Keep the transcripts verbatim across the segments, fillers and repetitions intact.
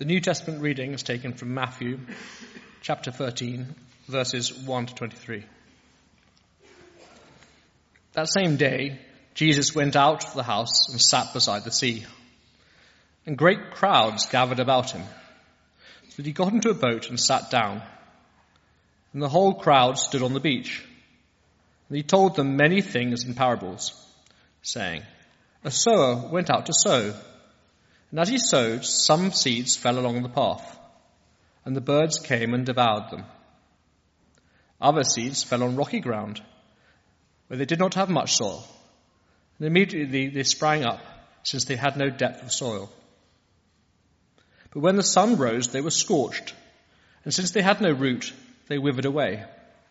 The New Testament reading is taken from Matthew chapter thirteen, verses one to twenty-three. That same day, Jesus went out of the house and sat beside the sea, and great crowds gathered about him. So that he got into a boat and sat down, and the whole crowd stood on the beach. And he told them many things in parables, saying, "A sower went out to sow. And as he sowed, some seeds fell along the path, and the birds came and devoured them. Other seeds fell on rocky ground, where they did not have much soil, and immediately they sprang up, since they had no depth of soil. But when the sun rose, they were scorched, and since they had no root, they withered away.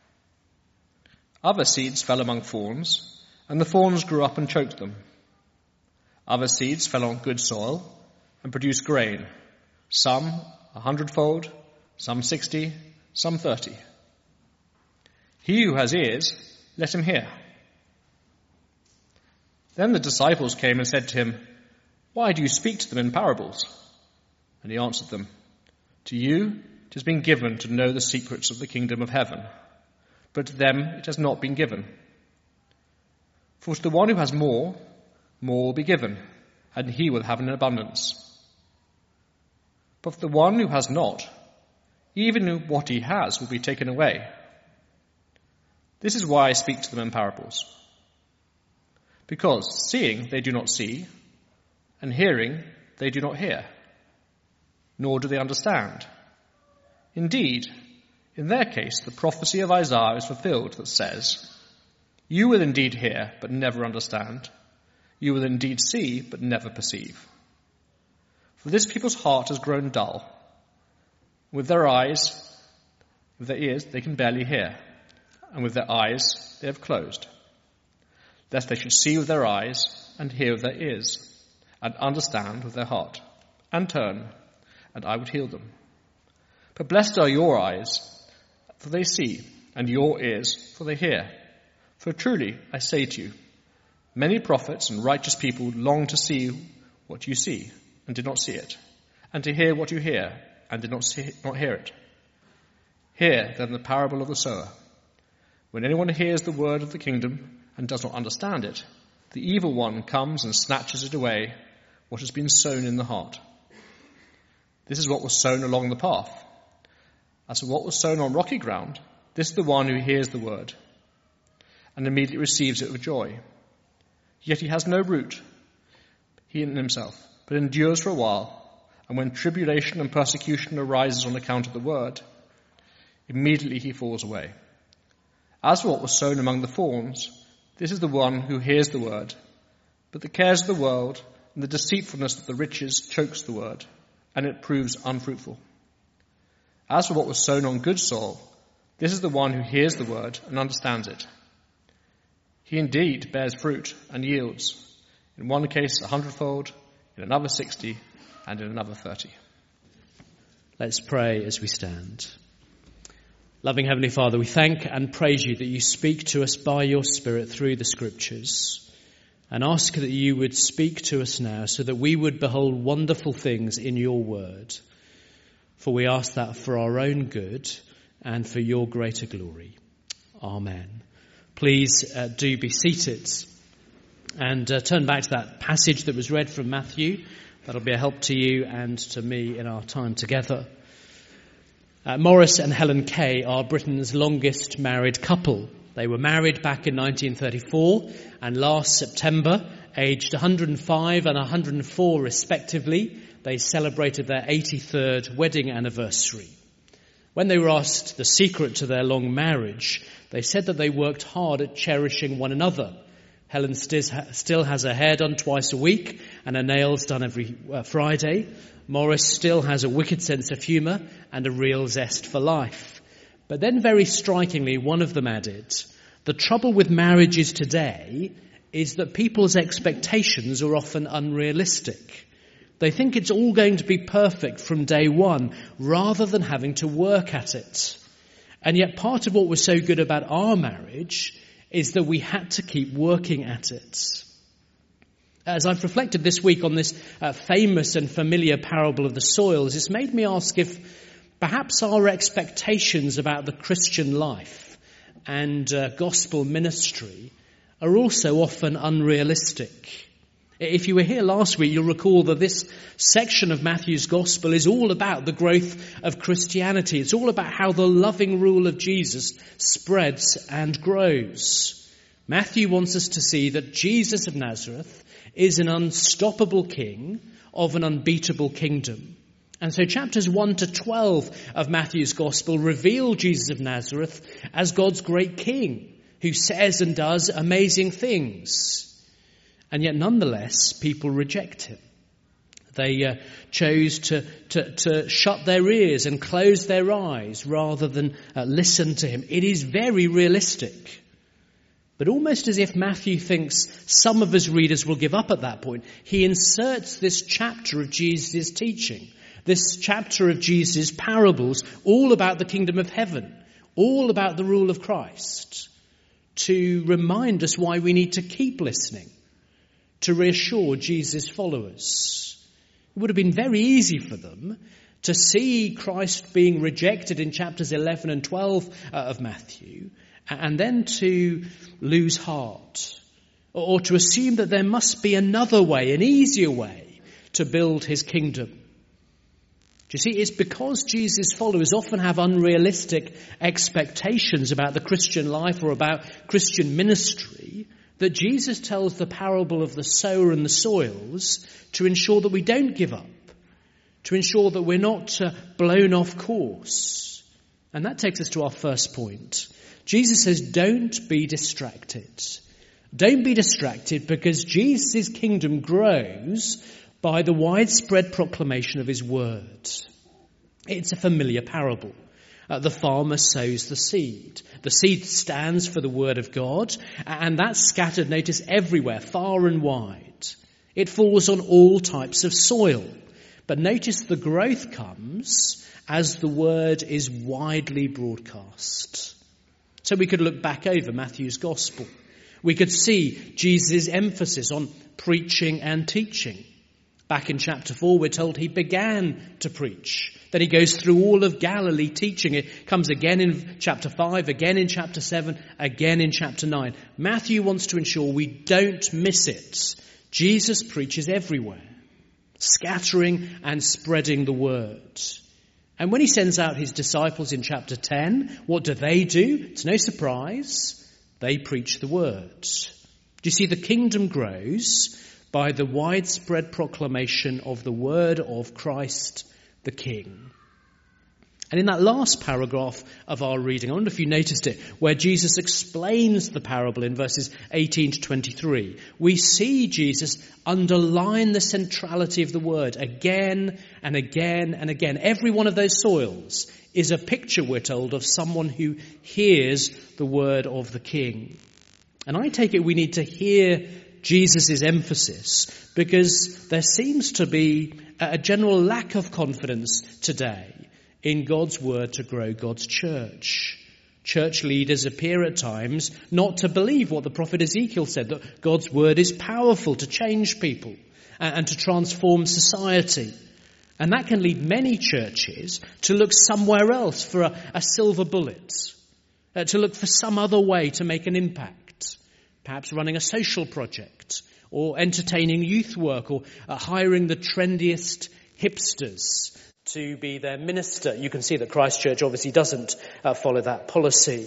Other seeds fell among thorns, and the thorns grew up and choked them. Other seeds fell on good soil, and produced grain, some a hundredfold, some sixty, some thirty. He who has ears, let him hear." Then the disciples came and said to him, "Why do you speak to them in parables?" And he answered them, "To you it has been given to know the secrets of the kingdom of heaven, but to them it has not been given. For to the one who has more, more will be given, and he will have an abundance. But for the one who has not, even what he has will be taken away. This is why I speak to them in parables. Because seeing they do not see, and hearing they do not hear, nor do they understand. Indeed, in their case the prophecy of Isaiah is fulfilled that says, 'You will indeed hear, but never understand. You will indeed see, but never perceive. For this people's heart has grown dull. With their eyes, with their ears, they can barely hear, and with their eyes they have closed, lest they should see with their eyes, and hear with their ears, and understand with their heart, and turn, and I would heal them. But blessed are your eyes, for they see, and your ears, for they hear. For truly, I say to you, many prophets and righteous people long to see what you see, and did not see it, and to hear what you hear, and did not see, not hear it. Hear then the parable of the sower. When anyone hears the word of the kingdom and does not understand it, the evil one comes and snatches it away, what has been sown in the heart. This is what was sown along the path. As for what was sown on rocky ground, this is the one who hears the word, and immediately receives it with joy. Yet he has no root, he in himself, but endures for a while, and when tribulation and persecution arises on account of the word, immediately he falls away. As for what was sown among the thorns, this is the one who hears the word, but the cares of the world and the deceitfulness of the riches chokes the word, and it proves unfruitful. As for what was sown on good soil, this is the one who hears the word and understands it. He indeed bears fruit and yields, in one case a hundredfold, in another sixty, and in another thirty. Let's pray as we stand. Loving Heavenly Father, we thank and praise you that you speak to us by your Spirit through the Scriptures, and ask that you would speak to us now so that we would behold wonderful things in your word. For we ask that for our own good and for your greater glory. Amen. Please uh, do be seated and uh, turn back to that passage that was read from Matthew. That'll be a help to you and to me in our time together. Uh, Maurice and Helen Kay are Britain's longest married couple. They were married back in nineteen thirty-four, and last September, aged one hundred five and one hundred four respectively, they celebrated their eighty-third wedding anniversary. When they were asked the secret to their long marriage, they said that they worked hard at cherishing one another. Helen still has her hair done twice a week and her nails done every uh, Friday. Maurice still has a wicked sense of humour and a real zest for life. But then very strikingly, one of them added, the trouble with marriages today is that people's expectations are often unrealistic. They think it's all going to be perfect from day one, rather than having to work at it. And yet part of what was so good about our marriage is that we had to keep working at it. As I've reflected this week on this uh, famous and familiar parable of the soils, it's made me ask if perhaps our expectations about the Christian life and uh, gospel ministry are also often unrealistic. If you were here last week, you'll recall that this section of Matthew's Gospel is all about the growth of Christianity. It's all about how the loving rule of Jesus spreads and grows. Matthew wants us to see that Jesus of Nazareth is an unstoppable king of an unbeatable kingdom. And so chapters one to twelve of Matthew's Gospel reveal Jesus of Nazareth as God's great king who says and does amazing things. And yet nonetheless, people reject him. They uh, chose to, to, to shut their ears and close their eyes rather than uh, listen to him. It is very realistic. But almost as if Matthew thinks some of his readers will give up at that point, he inserts this chapter of Jesus' teaching, this chapter of Jesus' parables, all about the kingdom of heaven, all about the rule of Christ, to remind us why we need to keep listening, to reassure Jesus' followers. It would have been very easy for them to see Christ being rejected in chapters eleven and twelve uh, of Matthew, and then to lose heart, or to assume that there must be another way, an easier way to build his kingdom. Do you see, it's because Jesus' followers often have unrealistic expectations about the Christian life or about Christian ministry that Jesus tells the parable of the sower and the soils to ensure that we don't give up, to ensure that we're not uh, blown off course. And that takes us to our first point. Jesus says, don't be distracted. Don't be distracted because Jesus' kingdom grows by the widespread proclamation of his word. It's a familiar parable. Uh, the farmer sows the seed. The seed stands for the word of God, and that's scattered, notice, everywhere, far and wide. It falls on all types of soil. But notice the growth comes as the word is widely broadcast. So we could look back over Matthew's gospel. We could see Jesus' emphasis on preaching and teaching. Back in chapter four, we're told he began to preach. Then he goes through all of Galilee teaching. It comes again in chapter five, again in chapter seven, again in chapter nine. Matthew wants to ensure we don't miss it. Jesus preaches everywhere, scattering and spreading the word. And when he sends out his disciples in chapter ten, what do they do? It's no surprise. They preach the word. Do you see, the kingdom grows by the widespread proclamation of the word of Christ the King. And in that last paragraph of our reading, I wonder if you noticed it, where Jesus explains the parable in verses eighteen to twenty-three, we see Jesus underline the centrality of the word again and again and again. Every one of those soils is a picture, we're told, of someone who hears the word of the King. And I take it we need to hear Jesus' emphasis because there seems to be a general lack of confidence today in God's word to grow God's church. Church leaders appear at times not to believe what the prophet Ezekiel said, that God's word is powerful to change people and to transform society. And that can lead many churches to look somewhere else for a, a silver bullet, uh, to look for some other way to make an impact, perhaps running a social project or entertaining youth work or uh, hiring the trendiest hipsters to be their minister. You can see that Christ Church obviously doesn't uh, follow that policy.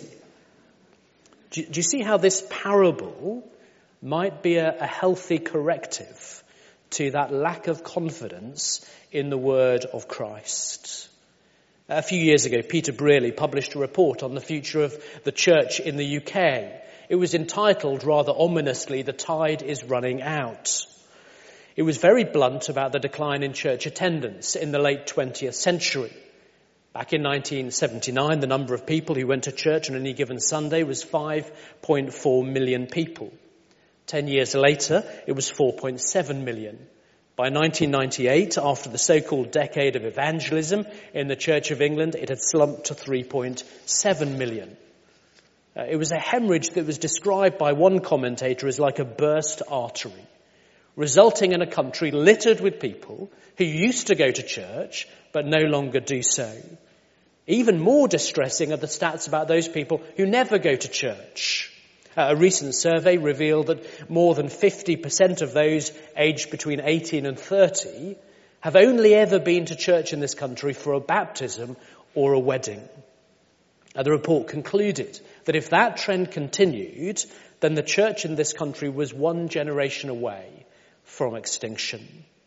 Do, do you see how this parable might be a, a healthy corrective to that lack of confidence in the word of Christ? A few years ago, Peter Brearley published a report on the future of the church in the U K. It was entitled, rather ominously, "The Tide is Running Out." It was very blunt about the decline in church attendance in the late twentieth century. Back in nineteen seventy-nine, the number of people who went to church on any given Sunday was five point four million people. Ten years later, it was four point seven million. By nineteen ninety-eight, after the so-called decade of evangelism in the Church of England, it had slumped to three point seven million. Uh, it was a hemorrhage that was described by one commentator as like a burst artery. resulting in a country littered with people who used to go to church but no longer do so. Even more distressing are the stats about those people who never go to church. Uh, a recent survey revealed that more than fifty percent of those aged between eighteen and thirty have only ever been to church in this country for a baptism or a wedding. Uh, the report concluded that if that trend continued, then the church in this country was one generation away from extinction.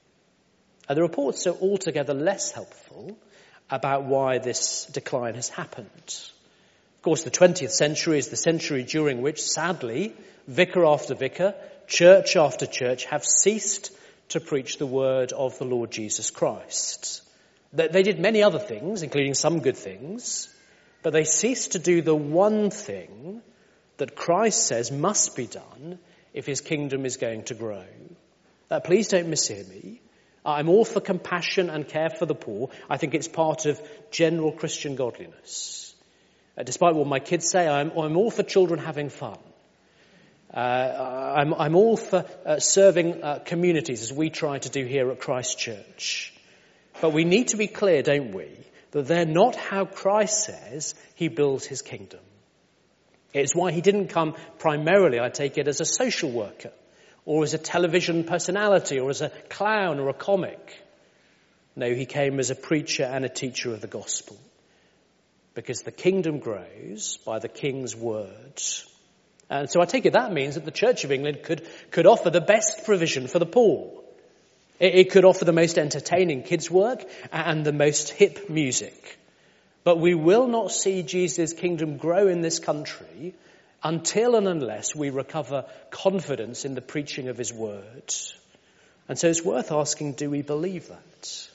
Uh, the reports are altogether less helpful about why this decline has happened. Of course, the twentieth century is the century during which, sadly, vicar after vicar, church after church have ceased to preach the word of the Lord Jesus Christ. They did many other things, including some good things, but they ceased to do the one thing that Christ says must be done if his kingdom is going to grow. Uh, please don't mishear me. I'm all for compassion and care for the poor. I think it's part of general Christian godliness. Uh, despite what my kids say, I'm, I'm all for children having fun. Uh, I'm, I'm all for uh, serving uh, communities as we try to do here at Christ Church. But we need to be clear, don't we, that they're not how Christ says he builds his kingdom. It's why he didn't come primarily, I take it, as a social worker, or as a television personality, or as a clown or a comic. No, he came as a preacher and a teacher of the gospel. Because the kingdom grows by the king's word. And so I take it that means that the Church of England could, could offer the best provision for the poor. It, it could offer the most entertaining kids' work and the most hip music. But we will not see Jesus' kingdom grow in this country until and unless we recover confidence in the preaching of his word. And so it's worth asking, do we believe that?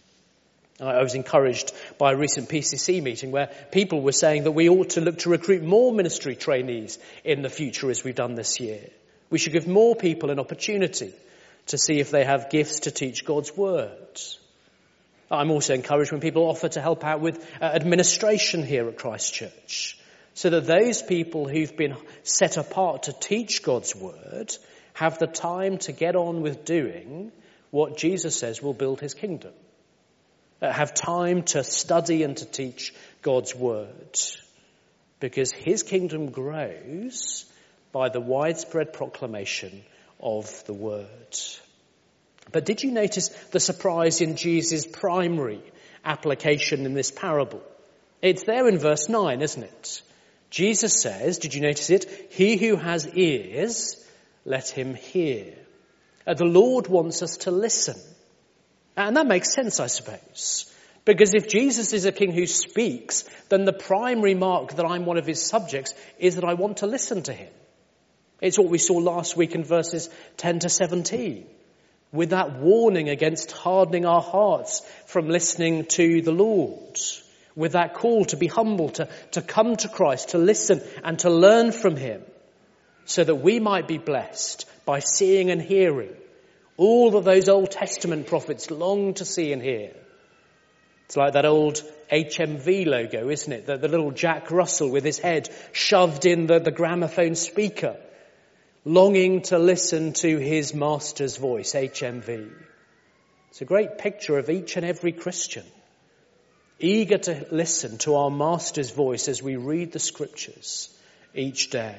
I was encouraged by a recent P C C meeting where people were saying that we ought to look to recruit more ministry trainees in the future as we've done this year. We should give more people an opportunity to see if they have gifts to teach God's word. I'm also encouraged when people offer to help out with uh, administration here at Christ Church, so that those people who've been set apart to teach God's word have the time to get on with doing what Jesus says will build his kingdom. Uh, have time to study and to teach God's word. Because his kingdom grows by the widespread proclamation of the word. But did you notice the surprise in Jesus' primary application in this parable? It's there in verse nine, isn't it? Jesus says, did you notice it? He who has ears, let him hear. Uh, the Lord wants us to listen. And that makes sense, I suppose. Because if Jesus is a king who speaks, then the primary mark that I'm one of his subjects is that I want to listen to him. It's what we saw last week in verses ten to seventeen. With that warning against hardening our hearts from listening to the Lord. With that call to be humble, to, to come to Christ, to listen and to learn from him. So that we might be blessed by seeing and hearing all that those Old Testament prophets long to see and hear. It's like that old H M V logo, isn't it? The, the little Jack Russell with his head shoved in the, the gramophone speaker, longing to listen to his master's voice, H M V. It's a great picture of each and every Christian, eager to listen to our master's voice as we read the scriptures each day.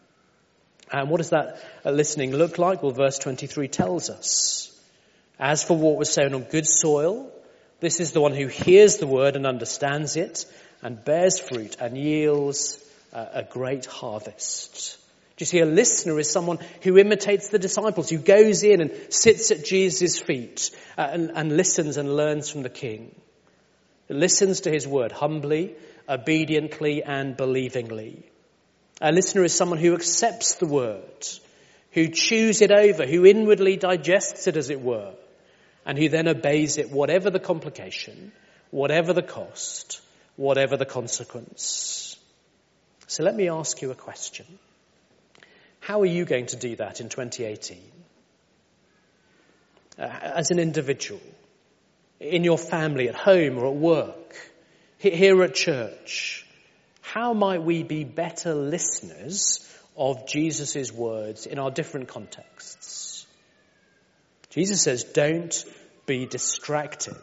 And what does that listening look like? Well, verse twenty-three tells us. As for what was sown on good soil, this is the one who hears the word and understands it and bears fruit and yields uh, a great harvest. Do you see, a listener is someone who imitates the disciples, who goes in and sits at Jesus' feet uh, and, and listens and learns from the King. Listens to his word humbly, obediently and believingly. A listener is someone who accepts the word, who chews it over, who inwardly digests it, as it were, and who then obeys it, whatever the complication, whatever the cost, whatever the consequence. So let me ask you a question. How are you going to do that in twenty eighteen? Uh, as an individual, in your family, at home or at work, here at church, how might we be better listeners of Jesus' words in our different contexts? Jesus says, don't be distracted.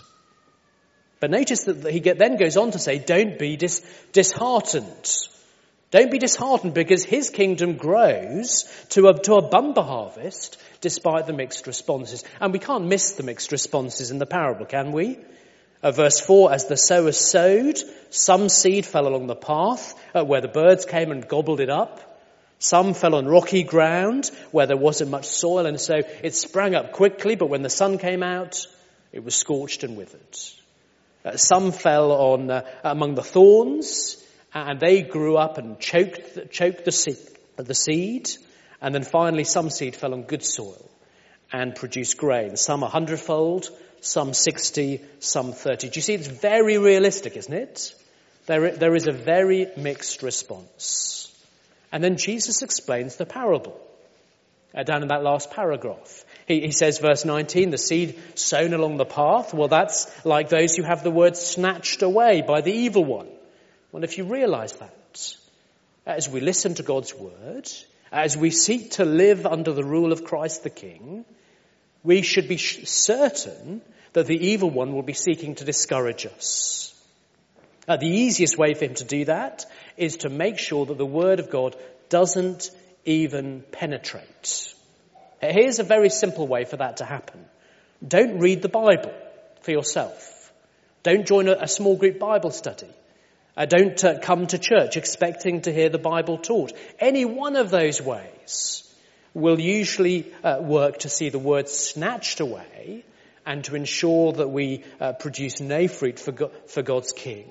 But notice that he then goes on to say, don't be dis- disheartened. Don't be disheartened because his kingdom grows to a, to a bumper harvest despite the mixed responses. And we can't miss the mixed responses in the parable, can we? Uh, verse four, as the sower sowed, some seed fell along the path uh, where the birds came and gobbled it up. Some fell on rocky ground where there wasn't much soil, and so it sprang up quickly, but when the sun came out, it was scorched and withered. Uh, some fell on uh, among the thorns, and they grew up and choked, choked the, seed, the seed. And then finally some seed fell on good soil and produced grain. Some a hundredfold, some sixty, some thirty. Do you see? It's very realistic, isn't it? There, there is a very mixed response. And then Jesus explains the parable uh, down in that last paragraph. He, he says, verse nineteen, the seed sown along the path, well, that's like those who have the word snatched away by the evil one. Well, if you realise that, as we listen to God's word, as we seek to live under the rule of Christ the King, we should be certain that the evil one will be seeking to discourage us. Uh, the easiest way for him to do that is to make sure that the word of God doesn't even penetrate. Uh, here's a very simple way for that to happen. Don't read the Bible for yourself. Don't join a, a small group Bible study. Uh, don't uh, come to church expecting to hear the Bible taught. Any one of those ways will usually uh, work to see the word snatched away and to ensure that we uh, produce no fruit for, God, for God's King.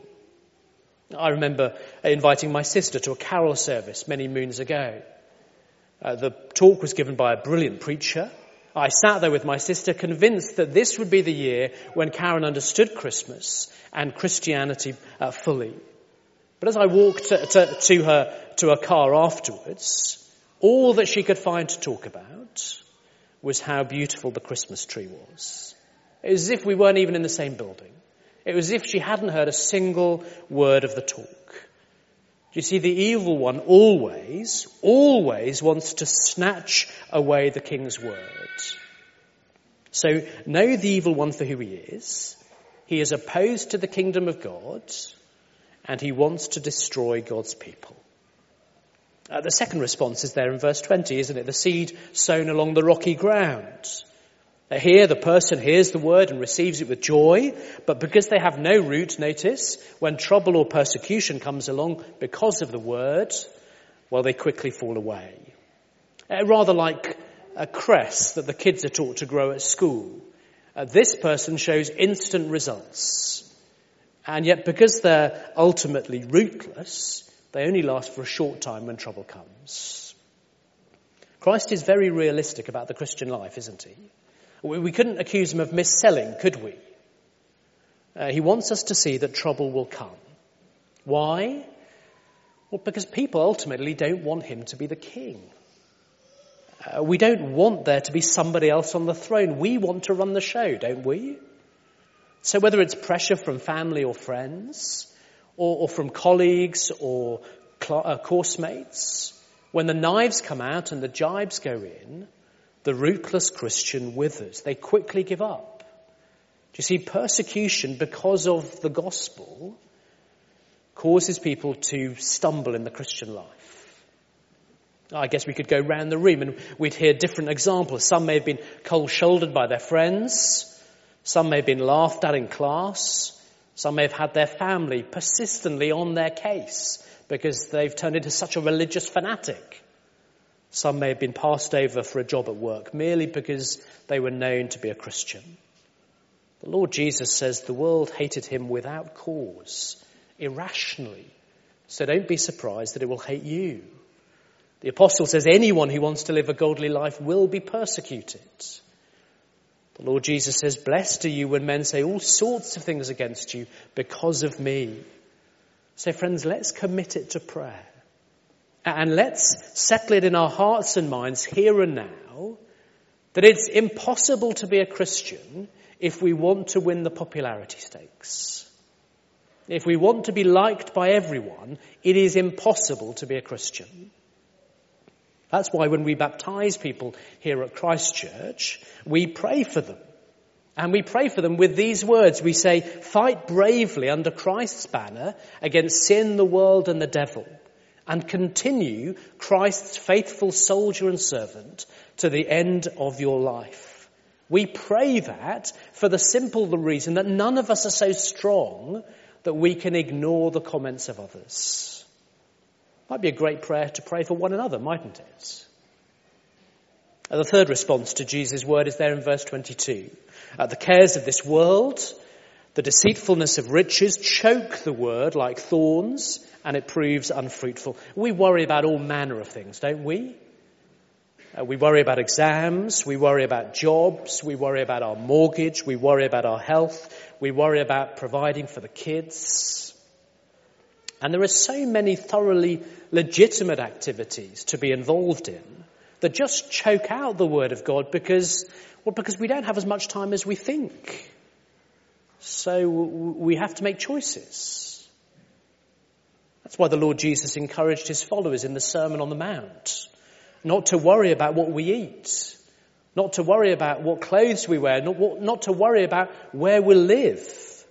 I remember inviting my sister to a carol service many moons ago. Uh, the talk was given by a brilliant preacher. I sat there with my sister, convinced that this would be the year when Karen understood Christmas and Christianity uh, fully. But as I walked to, to, to her to her car afterwards, all that she could find to talk about was how beautiful the Christmas tree was. It was as if we weren't even in the same building. It was as if she hadn't heard a single word of the talk. You see, the evil one always, always wants to snatch away the King's word. So know the evil one for who he is. He is opposed to the kingdom of God, and he wants to destroy God's people. Uh, the second response is there in verse twenty, isn't it? The seed sown along the rocky ground. Uh, here the person hears the word and receives it with joy, but because they have no root, notice, when trouble or persecution comes along because of the word, well, they quickly fall away. Uh, rather like a cress that the kids are taught to grow at school. Uh, this person shows instant results. And yet because they're ultimately rootless, they only last for a short time when trouble comes. Christ is very realistic about the Christian life, isn't he? We, we couldn't accuse him of mis-selling, could we? Uh, he wants us to see that trouble will come. Why? Well, because people ultimately don't want him to be the king. Uh, we don't want there to be somebody else on the throne. We want to run the show, don't we? So whether it's pressure from family or friends, or, or from colleagues or cl- uh, course mates, when the knives come out and the jibes go in, the rootless Christian withers. They quickly give up. Do you see, persecution because of the gospel causes people to stumble in the Christian life. I guess we could go round the room and we'd hear different examples. Some may have been cold-shouldered by their friends. Some may have been laughed at in class. Some may have had their family persistently on their case because they've turned into such a religious fanatic. Some may have been passed over for a job at work merely because they were known to be a Christian. The Lord Jesus says the world hated him without cause, irrationally. So don't be surprised that it will hate you. The apostle says anyone who wants to live a godly life will be persecuted. The Lord Jesus says, blessed are you when men say all sorts of things against you because of me. So friends, let's commit it to prayer. And let's settle it in our hearts and minds here and now that it's impossible to be a Christian if we want to win the popularity stakes. If we want to be liked by everyone, it is impossible to be a Christian. That's why when we baptize people here at Christ Church, we pray for them. And we pray for them with these words. We say, fight bravely under Christ's banner against sin, the world and the devil, and continue Christ's faithful soldier and servant to the end of your life. We pray that for the simple reason that none of us are so strong that we can ignore the comments of others. Might be a great prayer to pray for one another, mightn't it? And the third response to Jesus' word is there in verse twenty-two. Uh, the cares of this world, the deceitfulness of riches choke the word like thorns, and it proves unfruitful. We worry about all manner of things, don't we? Uh, we worry about exams, we worry about jobs, we worry about our mortgage, we worry about our health, we worry about providing for the kids. And there are so many thoroughly legitimate activities to be involved in that just choke out the word of God because, well, because we don't have as much time as we think. So we have to make choices. That's why the Lord Jesus encouraged his followers in the Sermon on the Mount not to worry about what we eat, not to worry about what clothes we wear, not, not to worry about where we'll live.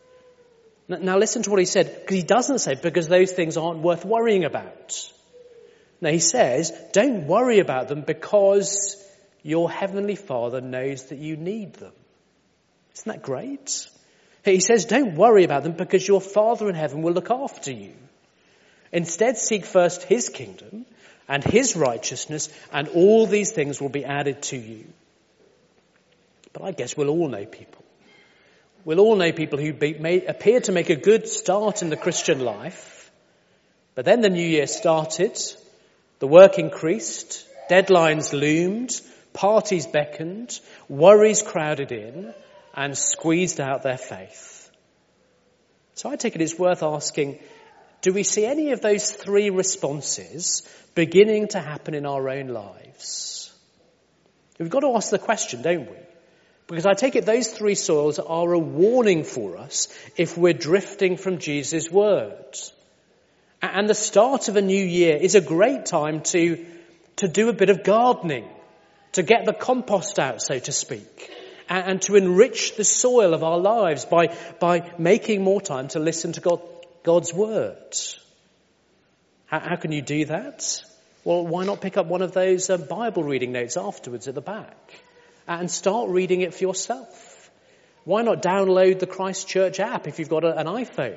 Now listen to what he said, because he doesn't say because those things aren't worth worrying about. Now he says, don't worry about them because your heavenly Father knows that you need them. Isn't that great? He says, don't worry about them because your Father in heaven will look after you. Instead, seek first his kingdom and his righteousness, and all these things will be added to you. But I guess we'll all know people. We'll all know people who be, may, appear to make a good start in the Christian life, but then the new year started, the work increased, deadlines loomed, parties beckoned, worries crowded in, and squeezed out their faith. So I take it it's worth asking, do we see any of those three responses beginning to happen in our own lives? We've got to ask the question, don't we? Because I take it those three soils are a warning for us if we're drifting from Jesus' words. And the start of a new year is a great time to, to do a bit of gardening, to get the compost out, so to speak, and, and to enrich the soil of our lives by, by making more time to listen to God, God's word. How, how can you do that? Well, why not pick up one of those uh, Bible reading notes afterwards at the back and start reading it for yourself? Why not download the Christ Church app if you've got a, an iPhone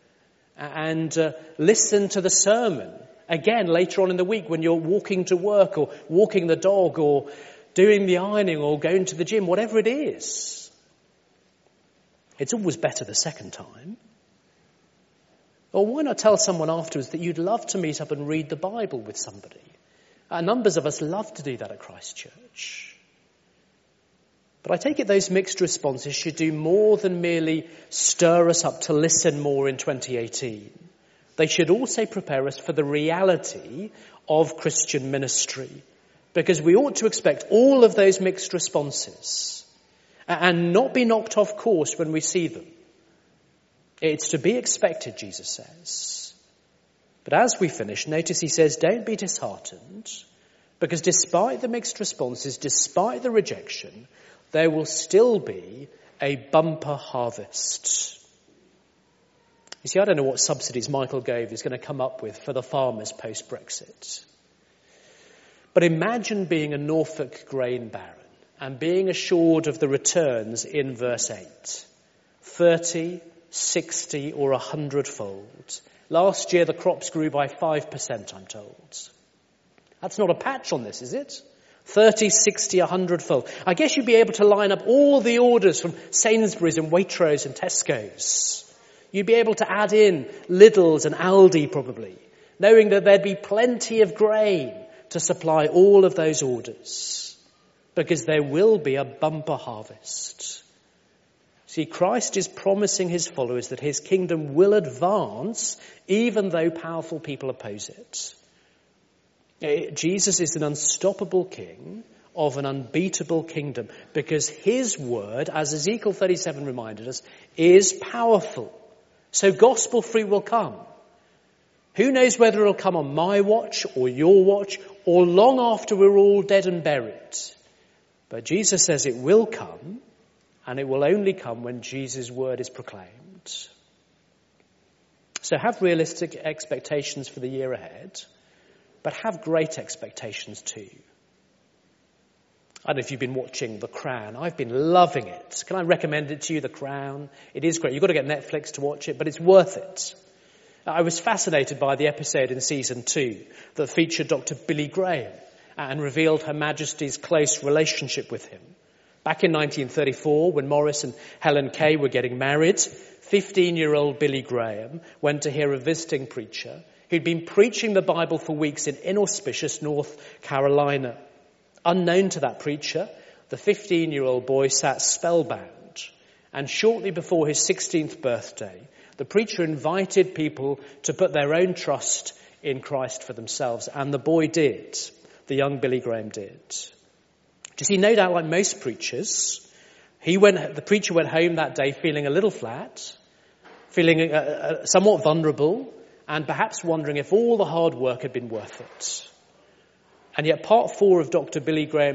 and uh, listen to the sermon again later on in the week when you're walking to work or walking the dog or doing the ironing or going to the gym, whatever it is. It's always better the second time. Or why not tell someone afterwards that you'd love to meet up and read the Bible with somebody? Uh, numbers of us love to do that at Christ Church. But I take it those mixed responses should do more than merely stir us up to listen more in twenty eighteen. They should also prepare us for the reality of Christian ministry, because we ought to expect all of those mixed responses and not be knocked off course when we see them. It's to be expected, Jesus says. But as we finish, notice he says, don't be disheartened, because despite the mixed responses, despite the rejection, there will still be a bumper harvest. You see, I don't know what subsidies Michael Gove is going to come up with for the farmers post-Brexit. But imagine being a Norfolk grain baron and being assured of the returns in verse eight. thirty, sixty or one hundred fold. Last year the crops grew by five percent, I'm told. That's not a patch on this, is it? thirty, sixty, one hundred fold. I guess you'd be able to line up all the orders from Sainsbury's and Waitrose and Tesco's. You'd be able to add in Lidl's and Aldi probably, knowing that there'd be plenty of grain to supply all of those orders, because there will be a bumper harvest. See, Christ is promising his followers that his kingdom will advance even though powerful people oppose it. Jesus is an unstoppable king of an unbeatable kingdom, because his word, as Ezekiel thirty-seven reminded us, is powerful. So gospel fruit will come. Who knows whether it'll come on my watch or your watch or long after we're all dead and buried. But Jesus says it will come, and it will only come when Jesus' word is proclaimed. So have realistic expectations for the year ahead, but have great expectations too. I don't know if you've been watching The Crown. I've been loving it. Can I recommend it to you, The Crown? It is great. You've got to get Netflix to watch it, but it's worth it. I was fascinated by the episode in season two that featured Doctor Billy Graham and revealed Her Majesty's close relationship with him. Back in nineteen thirty-four, when Maurice and Helen Kay were getting married, fifteen-year-old Billy Graham went to hear a visiting preacher who'd been preaching the Bible for weeks in inauspicious North Carolina. Unknown to that preacher, the fifteen-year-old boy sat spellbound, and shortly before his sixteenth birthday, the preacher invited people to put their own trust in Christ for themselves, and the boy did. The young Billy Graham did. Do you see, no doubt like most preachers, he went. the preacher went home that day feeling a little flat, feeling uh, uh, somewhat vulnerable, and perhaps wondering if all the hard work had been worth it. And yet part four of Doctor Billy Graham's